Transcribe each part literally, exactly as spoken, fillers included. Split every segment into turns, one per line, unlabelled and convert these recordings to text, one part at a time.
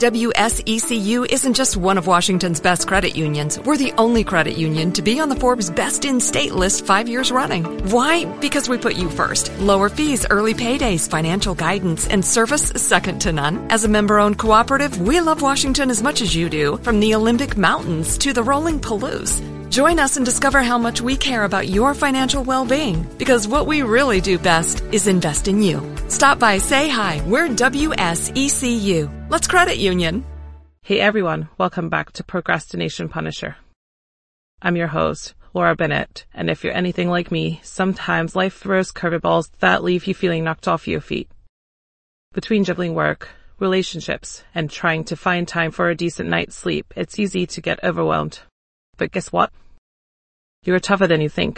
W S E C U isn't just one of Washington's best credit unions. We're the only credit union to be on the Forbes Best in State list five years running. Why? Because we put you first. Lower fees, early paydays, financial guidance, and service second to none. As a member-owned cooperative, we love Washington as much as you do, from the Olympic Mountains to the rolling Palouse. Join us and discover how much we care about your financial well-being, because what we really do best is invest in you. Stop by, say hi. We're W S E C U. Let's credit union.
Hey everyone, welcome back to Procrastination Punisher. I'm your host, Laura Bennett, and if you're anything like me, sometimes life throws curveballs that leave you feeling knocked off your feet. Between juggling work, relationships, and trying to find time for a decent night's sleep, it's easy to get overwhelmed. But guess what? You're tougher than you think.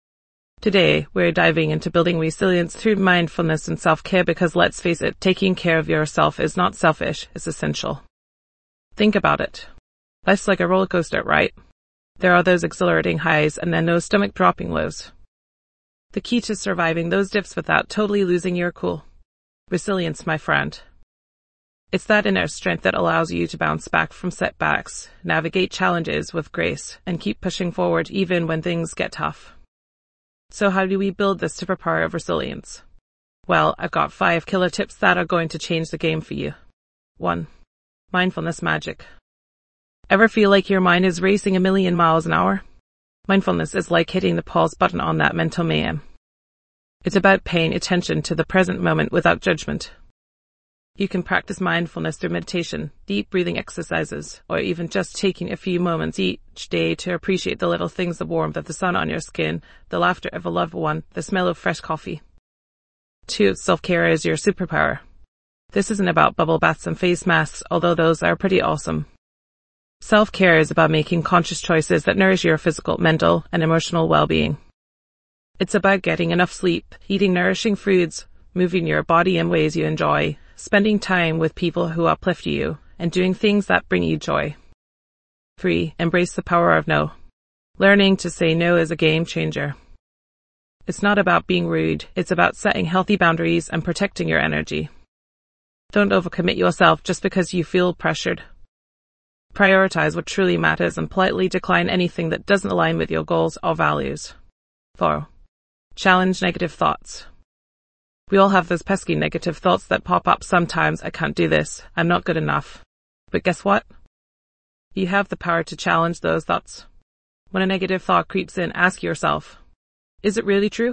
Today, we're diving into building resilience through mindfulness and self-care because, let's face it, taking care of yourself is not selfish, it's essential. Think about it. Life's like a roller coaster, right? There are those exhilarating highs and then those stomach-dropping lows. The key to surviving those dips without totally losing your cool. Resilience, my friend. It's that inner strength that allows you to bounce back from setbacks, navigate challenges with grace, and keep pushing forward even when things get tough. So how do we build this superpower of resilience? Well, I've got five killer tips that are going to change the game for you. One. Mindfulness magic. Ever feel like your mind is racing a million miles an hour? Mindfulness is like hitting the pause button on that mental mayhem. It's about paying attention to the present moment without judgment. You can practice mindfulness through meditation, deep breathing exercises, or even just taking a few moments each day to appreciate the little things: the warmth of the sun on your skin, the laughter of a loved one, the smell of fresh coffee. Two, self-care is your superpower. This isn't about bubble baths and face masks, although those are pretty awesome. Self-care is about making conscious choices that nourish your physical, mental, and emotional well-being. It's about getting enough sleep, eating nourishing foods, moving your body in ways you enjoy, spending time with people who uplift you, and doing things that bring you joy. Three, embrace the power of no. Learning to say no is a game changer. It's not about being rude, it's about setting healthy boundaries and protecting your energy. Don't overcommit yourself just because you feel pressured. Prioritize what truly matters and politely decline anything that doesn't align with your goals or values. Four, challenge negative thoughts. We all have those pesky negative thoughts that pop up sometimes. I can't do this. I'm not good enough. But guess what? You have the power to challenge those thoughts. When a negative thought creeps in, ask yourself, is it really true?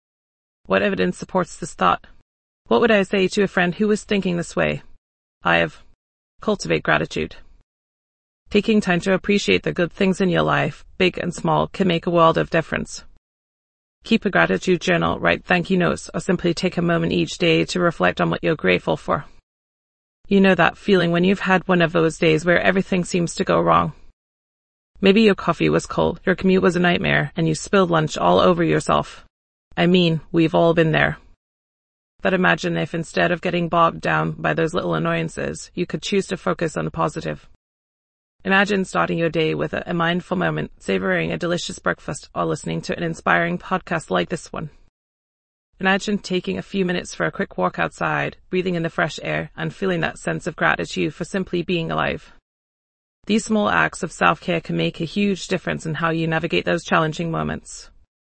What evidence supports this thought? What would I say to a friend who was thinking this way? I have. Cultivate gratitude. Taking time to appreciate the good things in your life, big and small, can make a world of difference. Keep a gratitude journal, write thank you notes, or simply take a moment each day to reflect on what you're grateful for. You know that feeling when you've had one of those days where everything seems to go wrong. Maybe your coffee was cold, your commute was a nightmare, and you spilled lunch all over yourself. I mean, we've all been there. But imagine if instead of getting bogged down by those little annoyances, you could choose to focus on the positive. Imagine starting your day with a, a mindful moment, savoring a delicious breakfast, or listening to an inspiring podcast like this one. Imagine taking a few minutes for a quick walk outside, breathing in the fresh air, and feeling that sense of gratitude for simply being alive. These small acts of self-care can make a huge difference in how you navigate those challenging moments.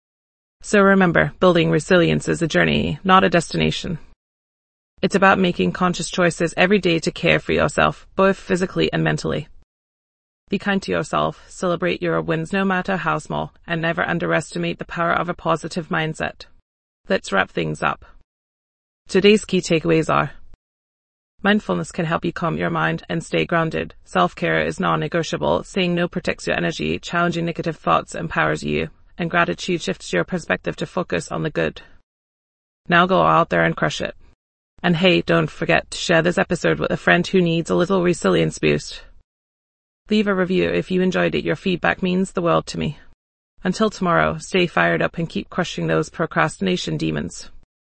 So remember, building resilience is a journey, not a destination. It's about making conscious choices every day to care for yourself, both physically and mentally. Be kind to yourself, celebrate your wins no matter how small, and never underestimate the power of a positive mindset. Let's wrap things up. Today's key takeaways are: mindfulness can help you calm your mind and stay grounded. Self-care is non-negotiable. Saying no protects your energy, challenging negative thoughts empowers you, and gratitude shifts your perspective to focus on the good. Now go out there and crush it. And hey, don't forget to share this episode with a friend who needs a little resilience boost. Leave a review if you enjoyed it. Your feedback means the world to me. Until tomorrow, stay fired up and keep crushing those procrastination demons.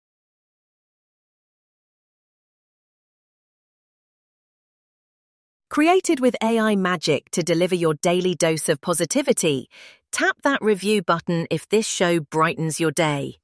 Created with A I magic to deliver your daily dose of positivity, tap that review button if this show brightens your day.